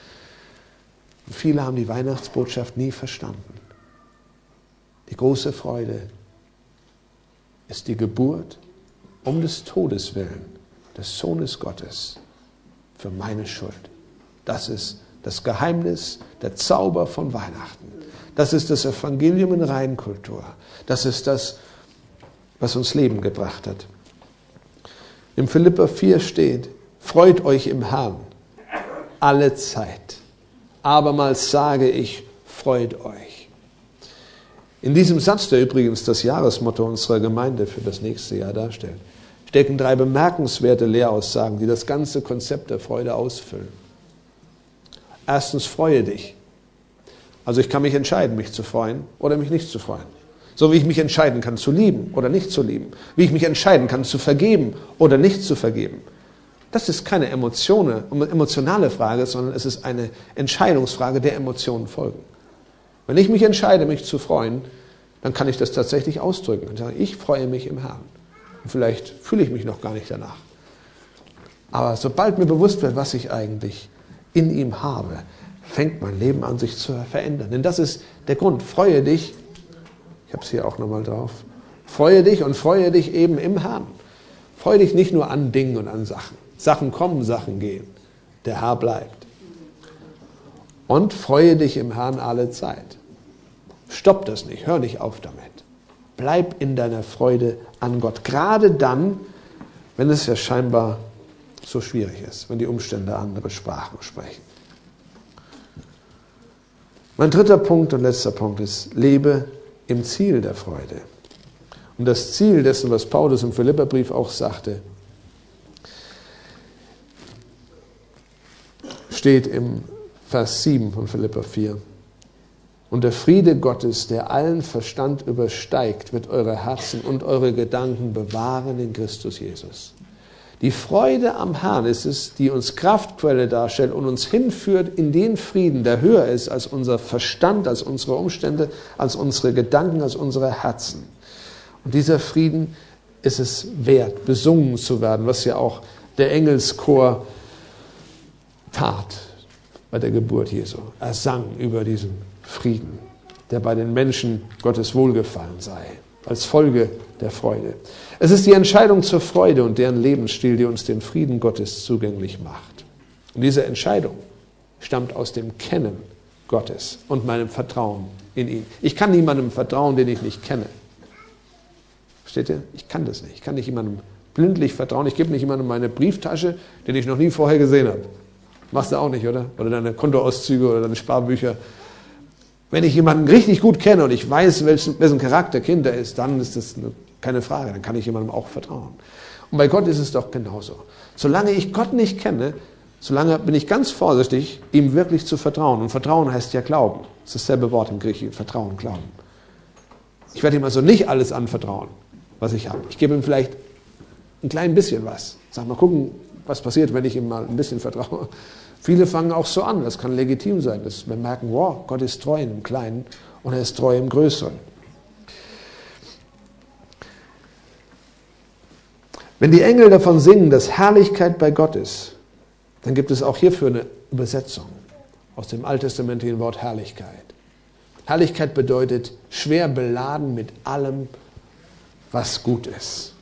Und viele haben die Weihnachtsbotschaft nie verstanden. Die große Freude ist die Geburt um des Todes willen des Sohnes Gottes für meine Schuld. Das ist das Geheimnis, der Zauber von Weihnachten. Das ist das Evangelium in Reinkultur. Das ist das, was uns Leben gebracht hat. Im Philipper vier steht, freut euch im Herrn alle Zeit. Abermals sage ich, freut euch. In diesem Satz, der übrigens das Jahresmotto unserer Gemeinde für das nächste Jahr darstellt, stecken drei bemerkenswerte Lehraussagen, die das ganze Konzept der Freude ausfüllen. Erstens, freue dich. Also ich kann mich entscheiden, mich zu freuen oder mich nicht zu freuen. So wie ich mich entscheiden kann, zu lieben oder nicht zu lieben. Wie ich mich entscheiden kann, zu vergeben oder nicht zu vergeben. Das ist keine Emotionen, emotionale Frage, sondern es ist eine Entscheidungsfrage, der Emotionen folgen. Wenn ich mich entscheide, mich zu freuen, dann kann ich das tatsächlich ausdrücken. Und sage, ich freue mich im Herrn. Und vielleicht fühle ich mich noch gar nicht danach. Aber sobald mir bewusst wird, was ich eigentlich in ihm habe, fängt mein Leben an, sich zu verändern. Denn das ist der Grund. Freue dich, ich habe es hier auch nochmal drauf, freue dich und freue dich eben im Herrn. Freue dich nicht nur an Dingen und an Sachen. Sachen kommen, Sachen gehen. Der Herr bleibt. Und freue dich im Herrn alle Zeit. Stopp das nicht, hör nicht auf damit. Bleib in deiner Freude an Gott. Gerade dann, wenn es ja scheinbar so schwierig ist, wenn die Umstände andere Sprachen sprechen. Mein dritter Punkt und letzter Punkt ist, lebe im Ziel der Freude. Und das Ziel dessen, was Paulus im Philipperbrief auch sagte, steht im Vers sieben von Philipper vier. Und der Friede Gottes, der allen Verstand übersteigt, wird eure Herzen und eure Gedanken bewahren in Christus Jesus. Die Freude am Herrn ist es, die uns Kraftquelle darstellt und uns hinführt in den Frieden, der höher ist als unser Verstand, als unsere Umstände, als unsere Gedanken, als unsere Herzen. Und dieser Frieden ist es wert, besungen zu werden, was ja auch der Engelschor tat bei der Geburt Jesu. Er sang über diesen Frieden, der bei den Menschen Gottes Wohlgefallen sei, als Folge der Freude. Es ist die Entscheidung zur Freude und deren Lebensstil, die uns den Frieden Gottes zugänglich macht. Und diese Entscheidung stammt aus dem Kennen Gottes und meinem Vertrauen in ihn. Ich kann niemandem vertrauen, den ich nicht kenne. Versteht ihr? Ich kann das nicht. Ich kann nicht jemandem blindlich vertrauen. Ich gebe nicht jemandem meine Brieftasche, den ich noch nie vorher gesehen habe. Machst du auch nicht, oder? Oder deine Kontoauszüge oder deine Sparbücher. Wenn ich jemanden richtig gut kenne und ich weiß, welchen, wessen Charakter Kind er ist, dann ist das eine, keine Frage, dann kann ich jemandem auch vertrauen. Und bei Gott ist es doch genauso. Solange ich Gott nicht kenne, solange bin ich ganz vorsichtig, ihm wirklich zu vertrauen. Und Vertrauen heißt ja Glauben. Das ist dasselbe Wort im Griechischen, Vertrauen, Glauben. Ich werde ihm also nicht alles anvertrauen, was ich habe. Ich gebe ihm vielleicht ein klein bisschen was. Sag mal, gucken, was passiert, wenn ich ihm mal ein bisschen vertraue. Viele fangen auch so an, das kann legitim sein, dass wir merken, wow, Gott ist treu im Kleinen und er ist treu im Größeren. Wenn die Engel davon singen, dass Herrlichkeit bei Gott ist, dann gibt es auch hierfür eine Übersetzung aus dem alttestamentlichen Wort Herrlichkeit. Herrlichkeit bedeutet schwer beladen mit allem, was gut ist.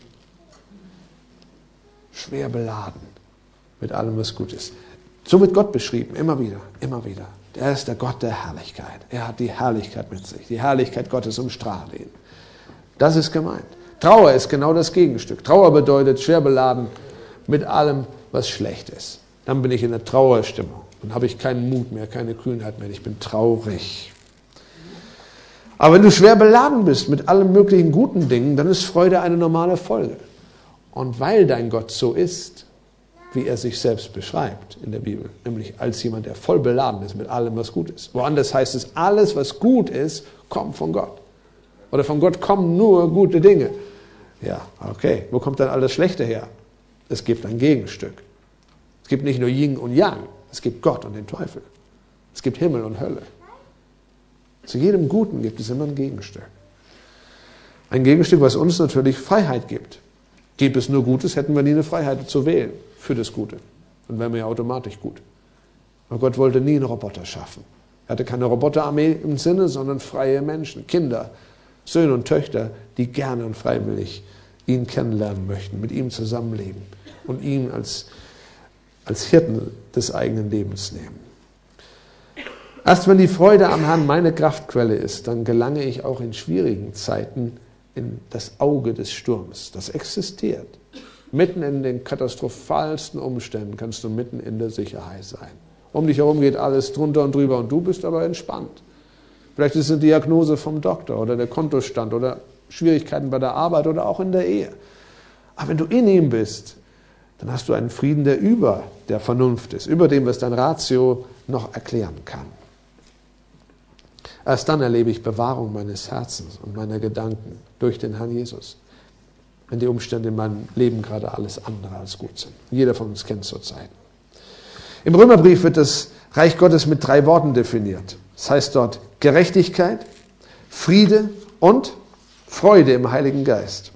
Schwer beladen mit allem, was gut ist. So wird Gott beschrieben, immer wieder, immer wieder. Er ist der Gott der Herrlichkeit. Er hat die Herrlichkeit mit sich. Die Herrlichkeit Gottes umstrahlt ihn. Das ist gemeint. Trauer ist genau das Gegenstück. Trauer bedeutet schwer beladen mit allem, was schlecht ist. Dann bin ich in der Trauerstimmung. Dann habe ich keinen Mut mehr, keine Kühnheit mehr. Ich bin traurig. Aber wenn du schwer beladen bist mit allen möglichen guten Dingen, dann ist Freude eine normale Folge. Und weil dein Gott so ist, wie er sich selbst beschreibt in der Bibel, nämlich als jemand, der voll beladen ist mit allem, was gut ist. Woanders heißt es, alles, was gut ist, kommt von Gott. Oder von Gott kommen nur gute Dinge. Ja, okay. Wo kommt dann alles Schlechte her? Es gibt ein Gegenstück. Es gibt nicht nur Yin und Yang. Es gibt Gott und den Teufel. Es gibt Himmel und Hölle. Zu jedem Guten gibt es immer ein Gegenstück. Ein Gegenstück, was uns natürlich Freiheit gibt. Gäbe es nur Gutes, hätten wir nie eine Freiheit zu wählen für das Gute. Dann wären wir ja automatisch gut. Aber Gott wollte nie einen Roboter schaffen. Er hatte keine Roboterarmee im Sinne, sondern freie Menschen, Kinder, Söhne und Töchter, die gerne und freiwillig ihn kennenlernen möchten, mit ihm zusammenleben und ihn als, als Hirten des eigenen Lebens nehmen. Erst wenn die Freude am Herrn meine Kraftquelle ist, dann gelange ich auch in schwierigen Zeiten in das Auge des Sturms. Das existiert. Mitten in den katastrophalsten Umständen kannst du mitten in der Sicherheit sein. Um dich herum geht alles drunter und drüber und du bist aber entspannt. Vielleicht ist es eine Diagnose vom Doktor oder der Kontostand oder Schwierigkeiten bei der Arbeit oder auch in der Ehe. Aber wenn du in ihm bist, dann hast du einen Frieden, der über der Vernunft ist, über dem, was dein Ratio noch erklären kann. Erst dann erlebe ich Bewahrung meines Herzens und meiner Gedanken durch den Herrn Jesus, wenn die Umstände in meinem Leben gerade alles andere als gut sind. Jeder von uns kennt so Zeiten. Im Römerbrief wird das Reich Gottes mit drei Worten definiert. Das heißt dort Gerechtigkeit, Friede und Freude im Heiligen Geist.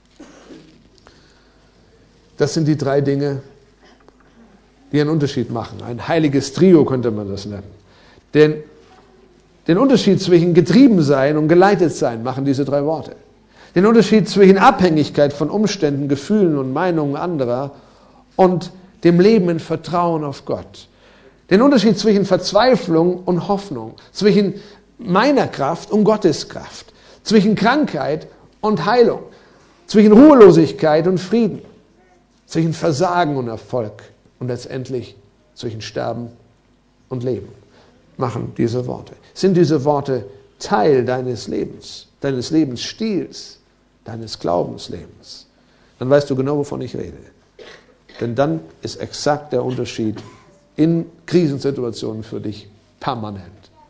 Das sind die drei Dinge, die einen Unterschied machen. Ein heiliges Trio könnte man das nennen. Denn den Unterschied zwischen getrieben sein und geleitet sein machen diese drei Worte. Den Unterschied zwischen Abhängigkeit von Umständen, Gefühlen und Meinungen anderer und dem Leben in Vertrauen auf Gott. Den Unterschied zwischen Verzweiflung und Hoffnung, zwischen meiner Kraft und Gottes Kraft, zwischen Krankheit und Heilung, zwischen Ruhelosigkeit und Frieden, zwischen Versagen und Erfolg und letztendlich zwischen Sterben und Leben. Machen diese Worte. Sind diese Worte Teil deines Lebens, deines Lebensstils, deines Glaubenslebens? Dann weißt du genau, wovon ich rede. Denn dann ist exakt der Unterschied in Krisensituationen für dich permanent.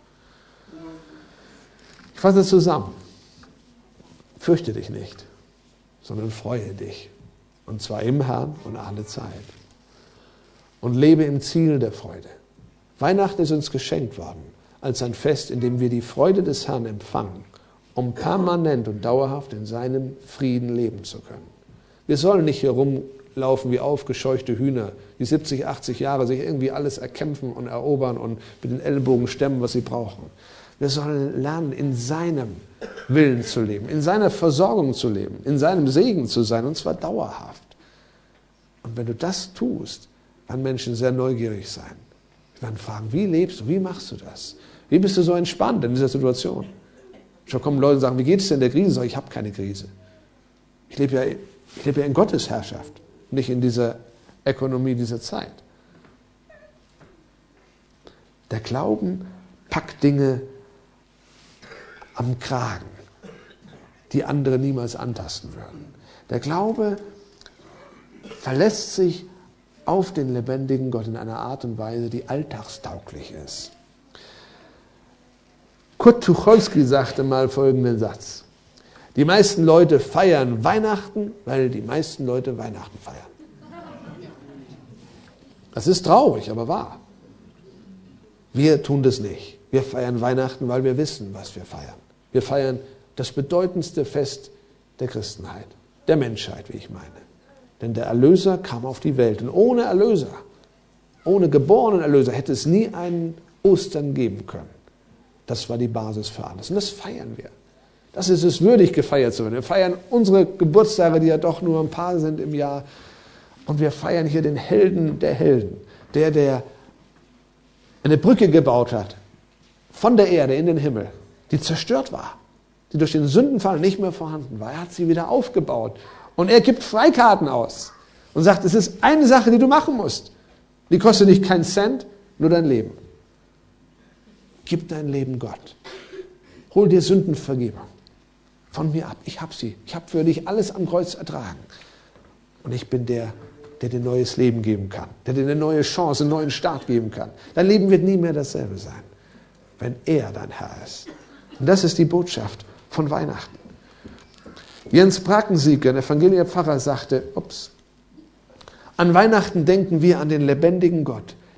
Ich fasse es zusammen. Fürchte dich nicht, sondern freue dich. Und zwar im Herrn und alle Zeit. Und lebe im Ziel der Freude. Weihnachten ist uns geschenkt worden als ein Fest, in dem wir die Freude des Herrn empfangen, um permanent und dauerhaft in seinem Frieden leben zu können. Wir sollen nicht hier rumlaufen wie aufgescheuchte Hühner, die siebzig, achtzig Jahre sich irgendwie alles erkämpfen und erobern und mit den Ellbogen stemmen, was sie brauchen. Wir sollen lernen, in seinem Willen zu leben, in seiner Versorgung zu leben, in seinem Segen zu sein, und zwar dauerhaft. Und wenn du das tust, werden Menschen sehr neugierig sein. Sie werden fragen, wie lebst du, wie machst du das? Wie bist du so entspannt in dieser Situation? Schon kommen Leute und sagen, wie geht es denn in der Krise? Sag ich, ich habe keine Krise. Ich lebe ja, ich lebe ja in Gottes Herrschaft, nicht in dieser Ökonomie dieser Zeit. Der Glauben packt Dinge am Kragen, die andere niemals antasten würden. Der Glaube verlässt sich auf den lebendigen Gott in einer Art und Weise, die alltagstauglich ist. Kurt Tucholsky sagte mal folgenden Satz: Die meisten Leute feiern Weihnachten, weil die meisten Leute Weihnachten feiern. Das ist traurig, aber wahr. Wir tun das nicht. Wir feiern Weihnachten, weil wir wissen, was wir feiern. Wir feiern das bedeutendste Fest der Christenheit, der Menschheit, wie ich meine. Denn der Erlöser kam auf die Welt. Und ohne Erlöser, ohne geborenen Erlöser, hätte es nie einen Ostern geben können. Das war die Basis für alles. Und das feiern wir. Das ist es würdig, gefeiert zu werden. Wir feiern unsere Geburtstage, die ja doch nur ein paar sind im Jahr. Und wir feiern hier den Helden der Helden. Der, der eine Brücke gebaut hat, von der Erde in den Himmel, die zerstört war, die durch den Sündenfall nicht mehr vorhanden war. Er hat sie wieder aufgebaut. Und er gibt Freikarten aus und sagt, es ist eine Sache, die du machen musst. Die kostet dich keinen Cent, nur dein Leben. Gib dein Leben Gott. Hol dir Sündenvergebung von mir ab. Ich habe sie. Ich habe für dich alles am Kreuz ertragen. Und ich bin der, der dir neues Leben geben kann, der dir eine neue Chance, einen neuen Start geben kann. Dein Leben wird nie mehr dasselbe sein, wenn er dein Herr ist. Und das ist die Botschaft von Weihnachten. Jens Brakensieger, ein Evangeliepfarrer, sagte, ups, an Weihnachten denken wir an den lebendigen Gott,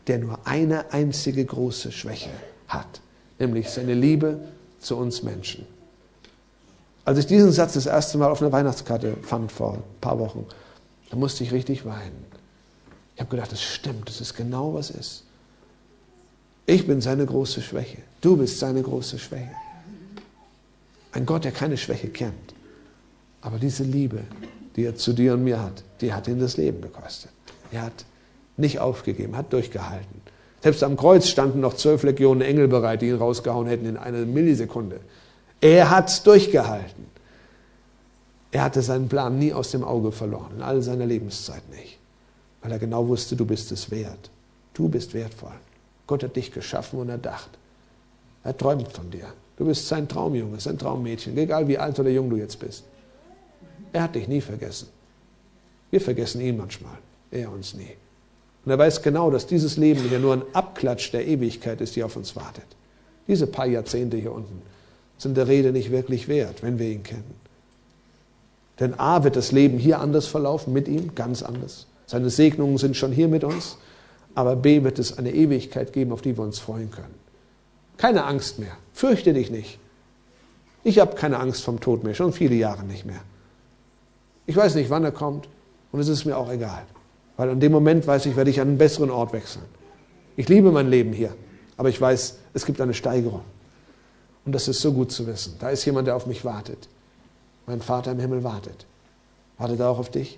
der nur eine einzige große Schwäche hat, nämlich seine Liebe zu uns Menschen. Als ich diesen Satz das erste Mal auf einer Weihnachtskarte fand vor ein paar Wochen, da musste ich richtig weinen. Ich habe gedacht, das stimmt, das ist genau, was ist. Ich bin seine große Schwäche. Du bist seine große Schwäche. Ein Gott, der keine Schwäche kennt. Aber diese Liebe, die er zu dir und mir hat, die hat ihn das Leben gekostet. Er hat nicht aufgegeben, hat durchgehalten. Selbst am Kreuz standen noch zwölf Legionen Engel bereit, die ihn rausgehauen hätten in einer Millisekunde. Er hat es durchgehalten. Er hatte seinen Plan nie aus dem Auge verloren, in all seiner Lebenszeit nicht. Weil er genau wusste, du bist es wert. Du bist wertvoll. Gott hat dich geschaffen und erdacht. Er träumt von dir. Du bist sein Traumjunge, sein Traummädchen, egal wie alt oder jung du jetzt bist. Er hat dich nie vergessen. Wir vergessen ihn manchmal, er uns nie. Und er weiß genau, dass dieses Leben hier nur ein Abklatsch der Ewigkeit ist, die auf uns wartet. Diese paar Jahrzehnte hier unten sind der Rede nicht wirklich wert, wenn wir ihn kennen. Denn A, wird das Leben hier anders verlaufen mit ihm, ganz anders. Seine Segnungen sind schon hier mit uns. Aber B, wird es eine Ewigkeit geben, auf die wir uns freuen können. Keine Angst mehr. Fürchte dich nicht. Ich habe keine Angst vom Tod mehr, schon viele Jahre nicht mehr. Ich weiß nicht, wann er kommt und es ist mir auch egal. Weil in dem Moment weiß ich, werde ich an einen besseren Ort wechseln. Ich liebe mein Leben hier, aber ich weiß, es gibt eine Steigerung. Und das ist so gut zu wissen. Da ist jemand, der auf mich wartet. Mein Vater im Himmel wartet. Wartet er auch auf dich?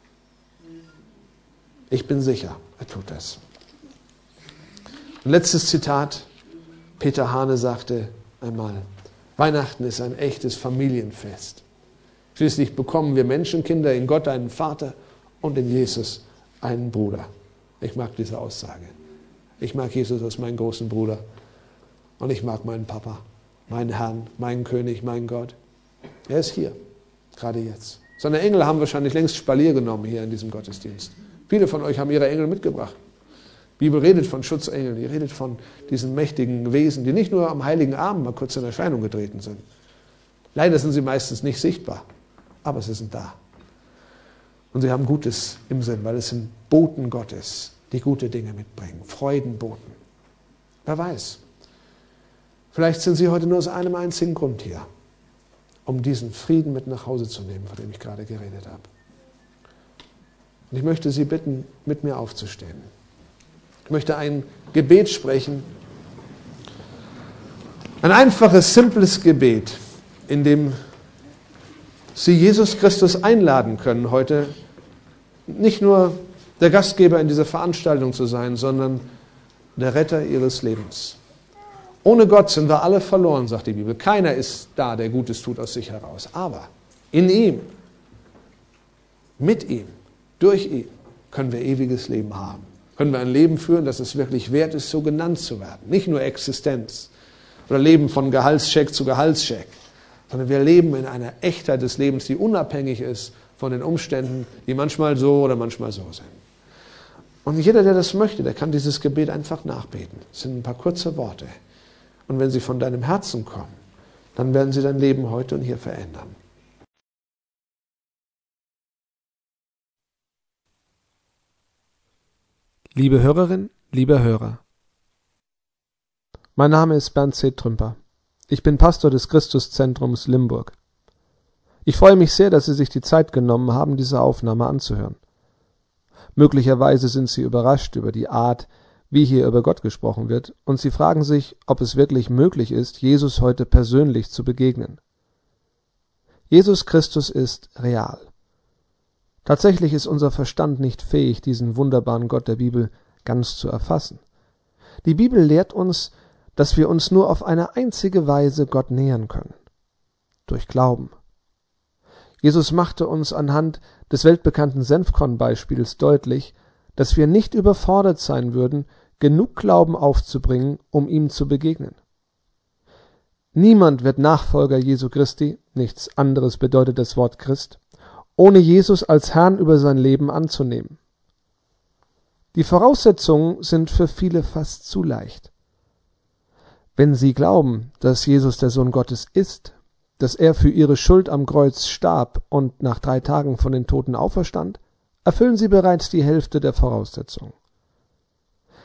Ich bin sicher, er tut das. Ein letztes Zitat. Peter Hane sagte einmal, Weihnachten ist ein echtes Familienfest. Schließlich bekommen wir Menschenkinder in Gott einen Vater und in Jesus einen Bruder. Ich mag diese Aussage. Ich mag Jesus als meinen großen Bruder und ich mag meinen Papa, meinen Herrn, meinen König, meinen Gott. Er ist hier, gerade jetzt. Seine Engel haben wahrscheinlich längst Spalier genommen hier in diesem Gottesdienst. Viele von euch haben ihre Engel mitgebracht. Die Bibel redet von Schutzengeln, die redet von diesen mächtigen Wesen, die nicht nur am Heiligen Abend mal kurz in Erscheinung getreten sind. Leider sind sie meistens nicht sichtbar, aber sie sind da. Und sie haben Gutes im Sinn, weil es sind Boten Gottes, die gute Dinge mitbringen, Freudenboten. Wer weiß, vielleicht sind sie heute nur aus einem einzigen Grund hier, um diesen Frieden mit nach Hause zu nehmen, von dem ich gerade geredet habe. Und ich möchte Sie bitten, mit mir aufzustehen. Ich möchte ein Gebet sprechen. Ein einfaches, simples Gebet, in dem Sie Jesus Christus einladen können, heute nicht nur der Gastgeber in dieser Veranstaltung zu sein, sondern der Retter Ihres Lebens. Ohne Gott sind wir alle verloren, sagt die Bibel. Keiner ist da, der Gutes tut aus sich heraus. Aber in ihm, mit ihm, durch ihn können wir ewiges Leben haben. Können wir ein Leben führen, das es wirklich wert ist, so genannt zu werden. Nicht nur Existenz oder Leben von Gehaltscheck zu Gehaltscheck, sondern wir leben in einer Echtheit des Lebens, die unabhängig ist von den Umständen, die manchmal so oder manchmal so sind. Und jeder, der das möchte, der kann dieses Gebet einfach nachbeten. Es sind ein paar kurze Worte. Und wenn sie von deinem Herzen kommen, dann werden sie dein Leben heute und hier verändern. Liebe Hörerin, lieber Hörer, mein Name ist Bernd C. Trümper. Ich bin Pastor des Christuszentrums Limburg. Ich freue mich sehr, dass Sie sich die Zeit genommen haben, diese Aufnahme anzuhören. Möglicherweise sind Sie überrascht über die Art, wie hier über Gott gesprochen wird, und Sie fragen sich, ob es wirklich möglich ist, Jesus heute persönlich zu begegnen. Jesus Christus ist real. Tatsächlich ist unser Verstand nicht fähig, diesen wunderbaren Gott der Bibel ganz zu erfassen. Die Bibel lehrt uns, dass wir uns nur auf eine einzige Weise Gott nähern können: durch Glauben. Jesus machte uns anhand des weltbekannten Senfkorn-Beispiels deutlich, dass wir nicht überfordert sein würden, genug Glauben aufzubringen, um ihm zu begegnen. Niemand wird Nachfolger Jesu Christi, nichts anderes bedeutet das Wort Christ, ohne Jesus als Herrn über sein Leben anzunehmen. Die Voraussetzungen sind für viele fast zu leicht. Wenn sie glauben, dass Jesus der Sohn Gottes ist, dass er für ihre Schuld am Kreuz starb und nach drei Tagen von den Toten auferstand, erfüllen sie bereits die Hälfte der Voraussetzungen.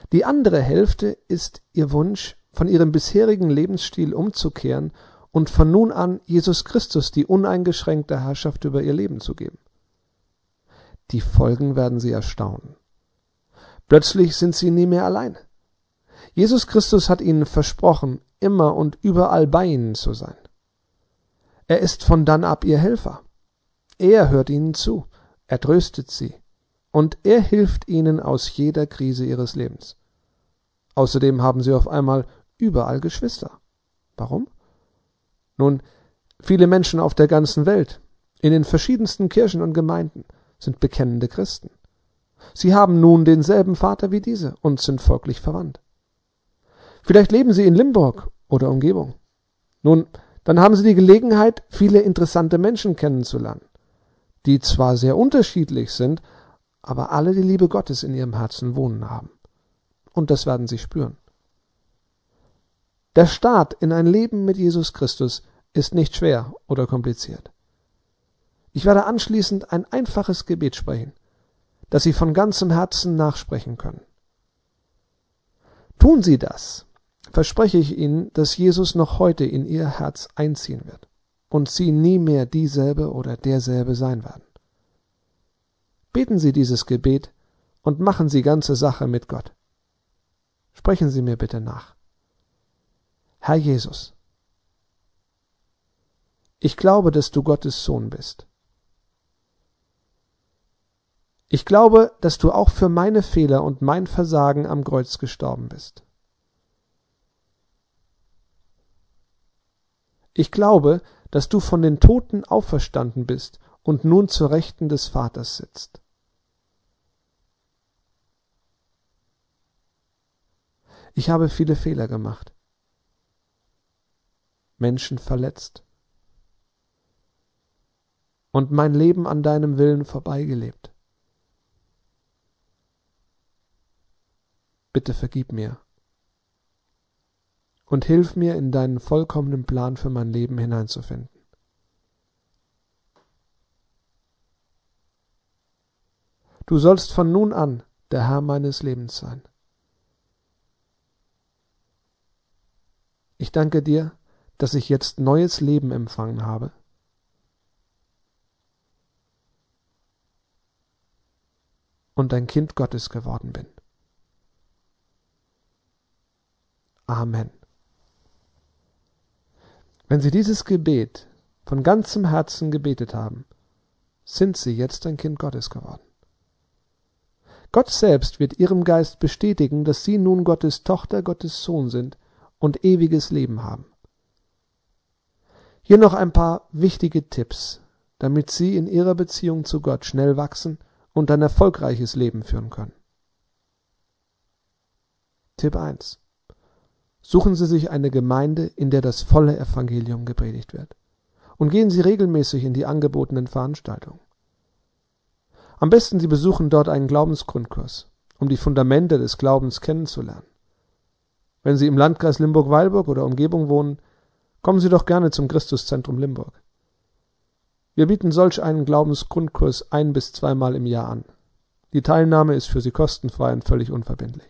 Die andere Hälfte ist ihr Wunsch, von ihrem bisherigen Lebensstil umzukehren und von nun an Jesus Christus die uneingeschränkte Herrschaft über ihr Leben zu geben. Die Folgen werden sie erstaunen. Plötzlich sind sie nie mehr allein. Jesus Christus hat ihnen versprochen, immer und überall bei ihnen zu sein. Er ist von dann ab ihr Helfer. Er hört ihnen zu, er tröstet sie und er hilft ihnen aus jeder Krise ihres Lebens. Außerdem haben sie auf einmal überall Geschwister. Warum? Nun, viele Menschen auf der ganzen Welt, in den verschiedensten Kirchen und Gemeinden, sind bekennende Christen. Sie haben nun denselben Vater wie diese und sind folglich verwandt. Vielleicht leben sie in Limburg oder Umgebung. Nun, dann haben sie die Gelegenheit, viele interessante Menschen kennenzulernen, die zwar sehr unterschiedlich sind, aber alle die Liebe Gottes in ihrem Herzen wohnen haben. Und das werden sie spüren. Der Start in ein Leben mit Jesus Christus ist nicht schwer oder kompliziert. Ich werde anschließend ein einfaches Gebet sprechen, das Sie von ganzem Herzen nachsprechen können. Tun Sie das, verspreche ich Ihnen, dass Jesus noch heute in Ihr Herz einziehen wird und Sie nie mehr dieselbe oder derselbe sein werden. Beten Sie dieses Gebet und machen Sie ganze Sache mit Gott. Sprechen Sie mir bitte nach. Herr Jesus, ich glaube, dass du Gottes Sohn bist. Ich glaube, dass du auch für meine Fehler und mein Versagen am Kreuz gestorben bist. Ich glaube, dass du von den Toten auferstanden bist und nun zur Rechten des Vaters sitzt. Ich habe viele Fehler gemacht, Menschen verletzt und mein Leben an deinem Willen vorbeigelebt. Bitte vergib mir und hilf mir, in deinen vollkommenen Plan für mein Leben hineinzufinden. Du sollst von nun an der Herr meines Lebens sein. Ich danke dir, dass ich jetzt neues Leben empfangen habe. Und ein Kind Gottes geworden bin. Amen. Wenn Sie dieses Gebet von ganzem Herzen gebetet haben, sind Sie jetzt ein Kind Gottes geworden. Gott selbst wird Ihrem Geist bestätigen, dass Sie nun Gottes Tochter, Gottes Sohn sind und ewiges Leben haben. Hier noch ein paar wichtige Tipps, damit Sie in Ihrer Beziehung zu Gott schnell wachsen und ein erfolgreiches Leben führen können. Tipp eins. Suchen Sie sich eine Gemeinde, in der das volle Evangelium gepredigt wird. Und gehen Sie regelmäßig in die angebotenen Veranstaltungen. Am besten Sie besuchen dort einen Glaubensgrundkurs, um die Fundamente des Glaubens kennenzulernen. Wenn Sie im Landkreis Limburg-Weilburg oder Umgebung wohnen, kommen Sie doch gerne zum Christuszentrum Limburg. Wir bieten solch einen Glaubensgrundkurs ein- bis zweimal im Jahr an. Die Teilnahme ist für Sie kostenfrei und völlig unverbindlich.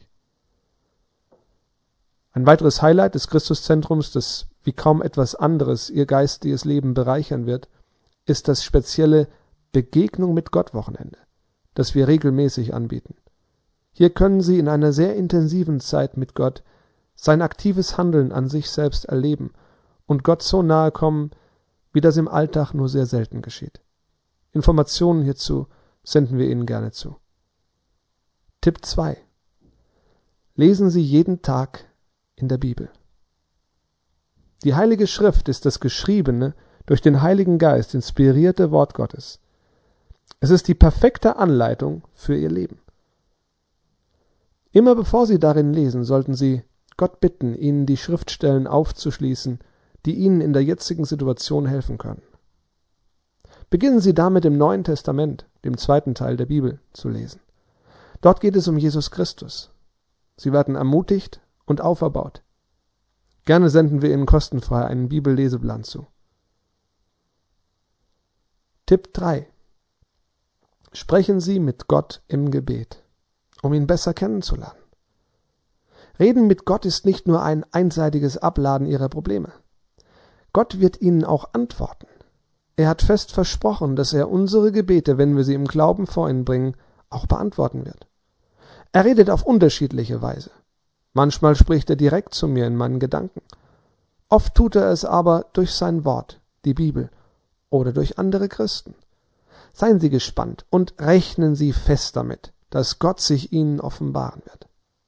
Ein weiteres Highlight des Christuszentrums, das wie kaum etwas anderes Ihr geistiges Leben bereichern wird, ist das spezielle Begegnung mit Gott Wochenende, das wir regelmäßig anbieten. Hier können Sie in einer sehr intensiven Zeit mit Gott sein aktives Handeln an sich selbst erleben und Gott so nahe kommen, wie das im Alltag nur sehr selten geschieht. Informationen hierzu senden wir Ihnen gerne zu. Tipp zwei. Lesen Sie jeden Tag in der Bibel. Die Heilige Schrift ist das geschriebene, durch den Heiligen Geist inspirierte Wort Gottes. Es ist die perfekte Anleitung für Ihr Leben. Immer bevor Sie darin lesen, sollten Sie Gott bitten, Ihnen die Schriftstellen aufzuschließen, die Ihnen in der jetzigen Situation helfen können. Beginnen Sie damit im Neuen Testament, dem zweiten Teil der Bibel, zu lesen. Dort geht es um Jesus Christus. Sie werden ermutigt und auferbaut. Gerne senden wir Ihnen kostenfrei einen Bibelleseplan zu. Tipp drei. Sprechen Sie mit Gott im Gebet, um ihn besser kennenzulernen. Reden mit Gott ist nicht nur ein einseitiges Abladen ihrer Probleme. Gott wird ihnen auch antworten. Er hat fest versprochen, dass er unsere Gebete, wenn wir sie im Glauben vor ihn bringen, auch beantworten wird. Er redet auf unterschiedliche Weise. Manchmal spricht er direkt zu mir in meinen Gedanken. Oft tut er es aber durch sein Wort, die Bibel, oder durch andere Christen. Seien Sie gespannt und rechnen Sie fest damit, dass Gott sich Ihnen offenbaren wird.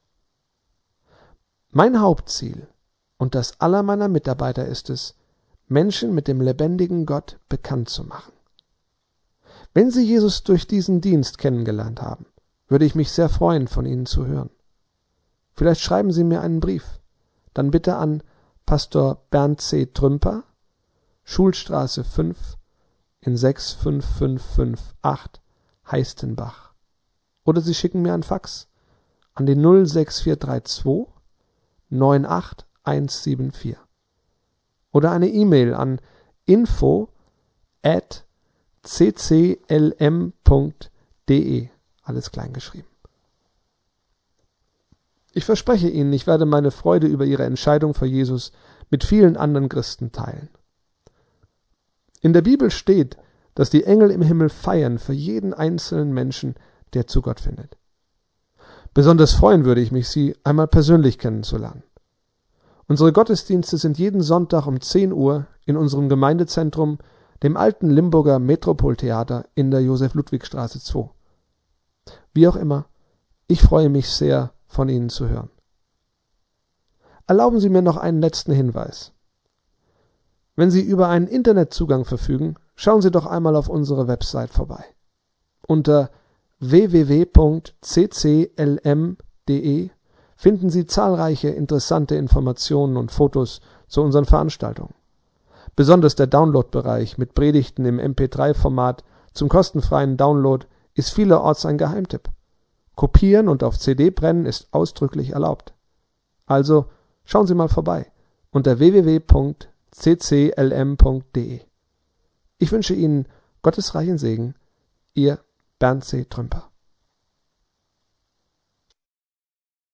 Mein Hauptziel und das aller meiner Mitarbeiter ist es, Menschen mit dem lebendigen Gott bekannt zu machen. Wenn Sie Jesus durch diesen Dienst kennengelernt haben, würde ich mich sehr freuen, von Ihnen zu hören. Vielleicht schreiben Sie mir einen Brief, dann bitte an Pastor Bernd C. Trümper, Schulstraße fünf in sechs fünf fünf fünf acht Heistenbach. Oder Sie schicken mir ein Fax an die null sechs vier drei zwei neun acht eins sieben vier. Oder eine E-Mail an info at c c l m punkt d e, alles klein geschrieben. Ich verspreche Ihnen, ich werde meine Freude über Ihre Entscheidung für Jesus mit vielen anderen Christen teilen. In der Bibel steht, dass die Engel im Himmel feiern für jeden einzelnen Menschen, der zu Gott findet. Besonders freuen würde ich mich, Sie einmal persönlich kennenzulernen. Unsere Gottesdienste sind jeden Sonntag um zehn Uhr in unserem Gemeindezentrum, dem alten Limburger Metropoltheater in der Josef-Ludwig-Straße zwei. Wie auch immer, ich freue mich sehr, von Ihnen zu hören. Erlauben Sie mir noch einen letzten Hinweis. Wenn Sie über einen Internetzugang verfügen, schauen Sie doch einmal auf unsere Website vorbei. Unter w w w punkt c c l m punkt d e finden Sie zahlreiche interessante Informationen und Fotos zu unseren Veranstaltungen. Besonders der Download-Bereich mit Predigten im M P drei Format zum kostenfreien Download ist vielerorts ein Geheimtipp. Kopieren und auf C D brennen ist ausdrücklich erlaubt. Also schauen Sie mal vorbei unter w w w punkt c c l m punkt d e. Ich wünsche Ihnen Gottes reichen Segen, Ihr Bernd C. Trümper.